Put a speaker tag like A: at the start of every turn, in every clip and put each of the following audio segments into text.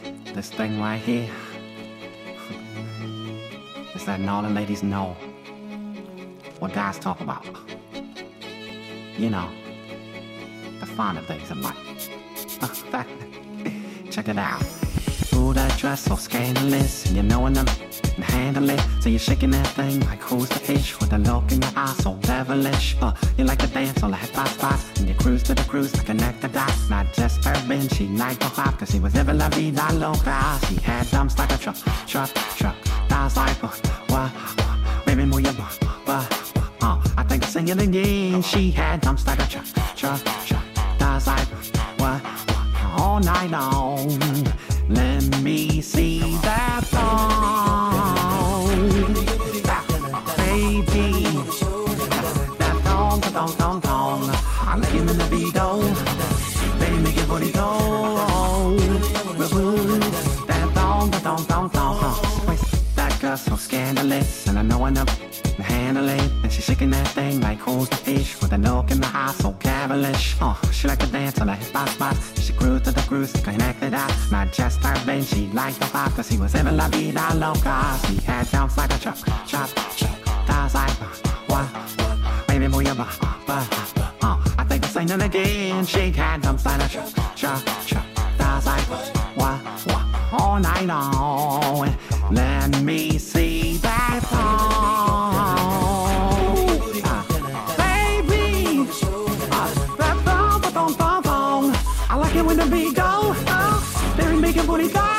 A: This thing right here is letting all the ladies know what guys talk about. You know, the finer things in life. Check it out. Ooh, that dress so scandalous, and you knowing them and handle it. So you're shaking that thing like who's the ish, with a look in your eyes so devilish. You like to dance on the hip hop spots, and you cruise to the cruise to connect the dots. Not just urban, she liked to hop, cause she was living la vida loca. She had dumps like a truck. Thighs like what? Baby, move your butt. I think I'm singing again. She had dumps like a truck. Thighs like what? All night long. Let me see that thong, baby. That thong. I like him in the beat, oh. Baby, make your booty go. That thong. Wait, that girl's so scandalous, and I know enough to handle it. And she's shaking that thing like who's the fish, with a look in the eye so cavalish. She like to dance on the hip hop spots. She cruised to the cruise to connect the dots. Not just her Ben, she liked the pop, cause she was living la vida loca. She had dumps like a truck. Thighs like what? Baby, move your butt. I think I'm singing again. She had dumps like a truck. Thighs like what? All night long. Let me see that thong, baby. That thong. I like it when the beat go. Baby, make your booty go.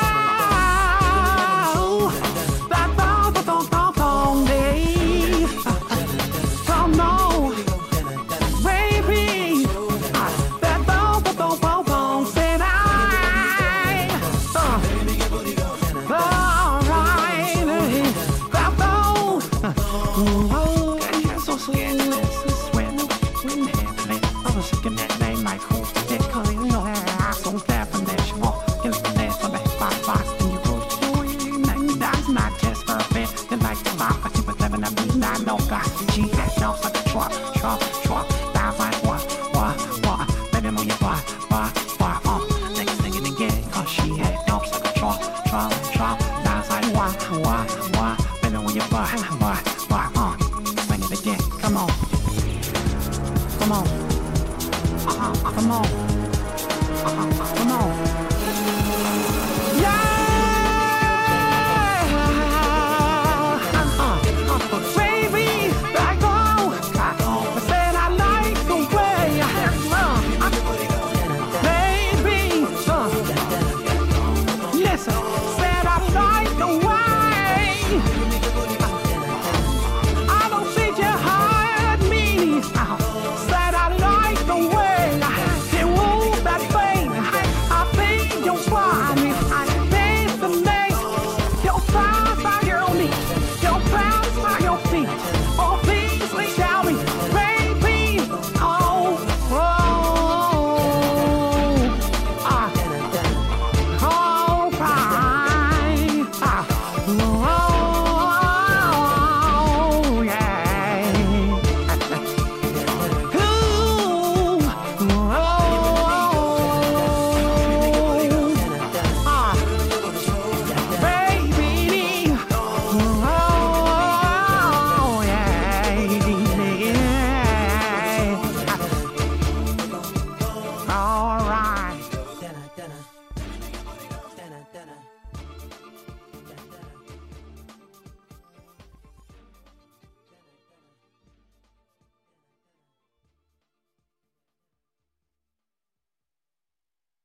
A: That thong, baby. Oh no, baby. That thong, said I. Alright, that thong. Oh, so sweet, I was shaking that thing like who's the dick, cause you know that I so definition. You like to dance on the hip box, and you go to it. That's not just for a bit. You like to rock, but you was living a beat, I know God. She had jumps like a truck. That's like what? Baby, move your butt. Niggas singing again, cause she had jumps like a truck.